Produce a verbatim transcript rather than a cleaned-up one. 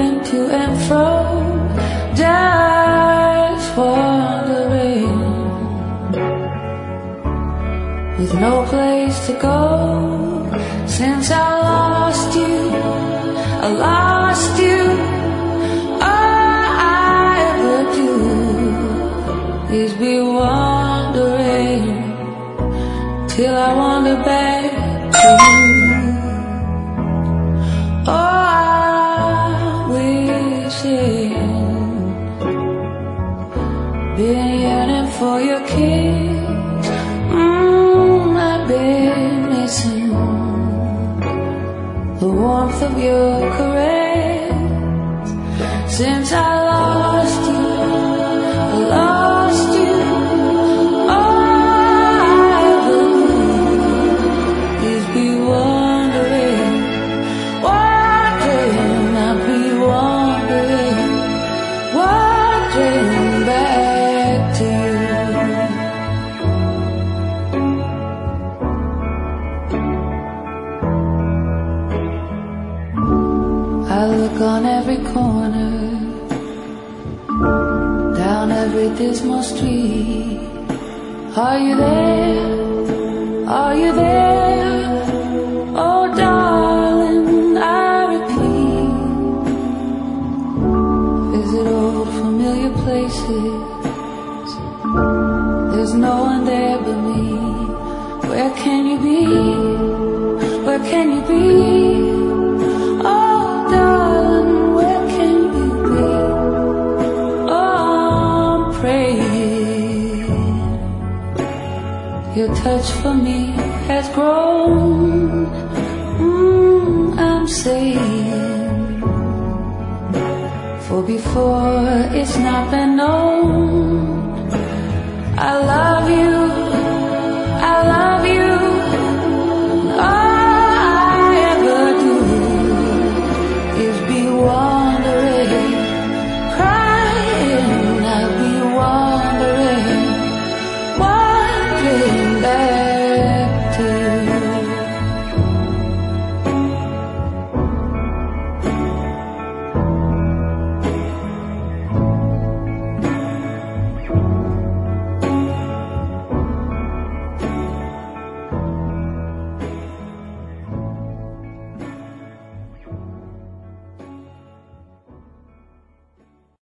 going to and fro, just wandering, with no place to go. Since I lost you, I lost you. All I ever do is be wandering, till I wander back to you. Oh, I'm wishing, been yearning for your kiss. mm, I've been missing the warmth of your caress. Since I lost you, I lost you. All I ever do is be wondering, wondering, I'll be wondering, wondering back to you. I look on every corner, down every dismal street. Are you there? Are you there? Oh darling, I repeat, visit old familiar places. There's no one there but me. Where can you be? Where can you be? Oh darling, where can you be? Oh, I'm praying your touch for me has grown. mm, I'm saying, for before it's not been known, I love you.